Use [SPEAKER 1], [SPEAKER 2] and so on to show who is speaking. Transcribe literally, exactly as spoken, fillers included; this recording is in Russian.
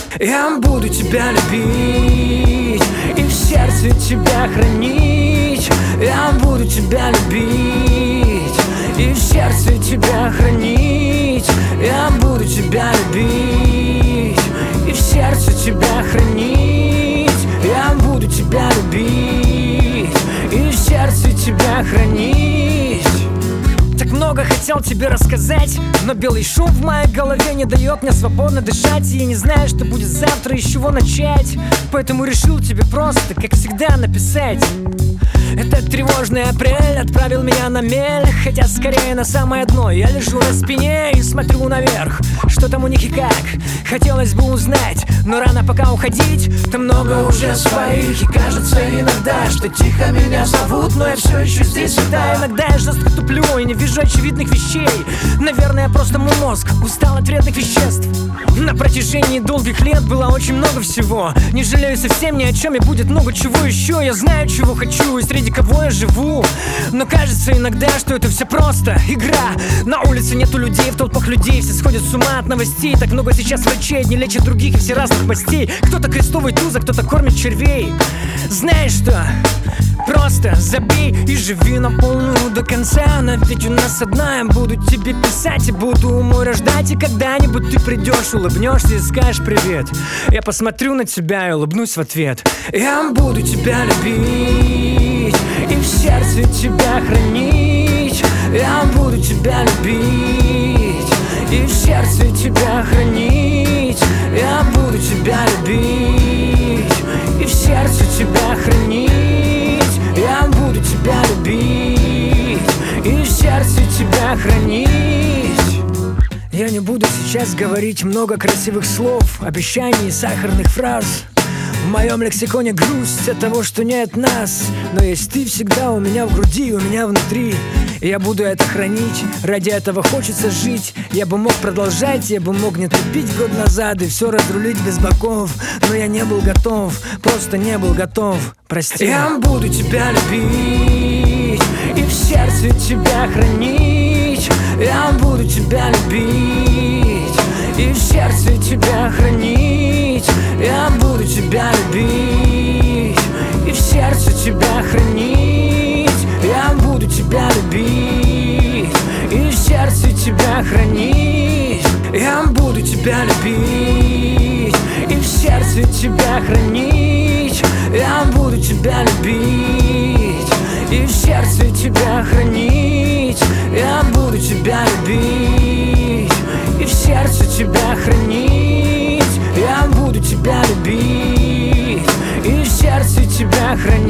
[SPEAKER 1] Я буду тебя любить и в сердце тебя хранить. Я буду тебя любить и в сердце тебя хранить. Я буду тебя любить и в сердце тебя хранить. Я буду тебя любить и в сердце тебя хранить. Так много хотел тебе рассказать, но белый шум в моей голове не дает мне свободно дышать. И я не знаю, что будет завтра и с чего начать. Поэтому решил тебе просто, как всегда, написать. Этот тревожный апрель отправил меня на мель, хотя скорее на самое дно. Я лежу на спине и смотрю наверх, что там у них и как. Хотелось бы узнать, но рано пока уходить. Там много уже своих, и кажется иногда, что тихо меня зовут, но я все еще здесь и да. Иногда я жестко туплю и не вижу очевидных вещей. Наверное, просто мой мозг устал от вредных веществ. На протяжении долгих лет было очень много всего. Не жалею совсем ни о чем, и будет много чего еще. Я знаю, чего хочу и среди кого я живу. Но кажется иногда, что это все просто игра. На улице нету людей, в толпах людей все сходят с ума от новостей. Так много сейчас врачей, одни лечат других и все разных мастей. Кто-то крестовый туз, а кто-то кормит червей. Знаешь что? Просто забей и живи на полную до конца. Она ведь у нас одна. Я буду тебе писать и буду у моря ждать. И когда-нибудь ты придешь, улыбнешься и скажешь привет. Я посмотрю на тебя и улыбнусь в ответ. Я буду тебя любить и в сердце тебя хранить. Я буду тебя любить и в сердце тебя хранить. Я буду тебя любить и в сердце тебя хранить. Я буду тебя любить и в сердце тебя хранить. Я не буду сейчас говорить много красивых слов, обещаний и сахарных фраз. В моем лексиконе грусть от того, что нет нас. Но есть ты всегда у меня в груди, у меня внутри. И я буду это хранить, ради этого хочется жить. Я бы мог продолжать, я бы мог не тупить год назад и все разрулить без боков. Но я не был готов, просто не был готов, прости. Я буду тебя любить и в сердце тебя хранить. Я буду тебя любить и в сердце тебя хранить. Я буду тебя любить и в сердце тебя хранить. Я буду тебя любить и в сердце тебя хранить. Я буду тебя любить и в сердце тебя хранить. Я буду тебя любить и в сердце тебя хранить. Я буду тебя любить и в сердце тебя хранить. Я буду тебя любить и в сердце тебя хранить.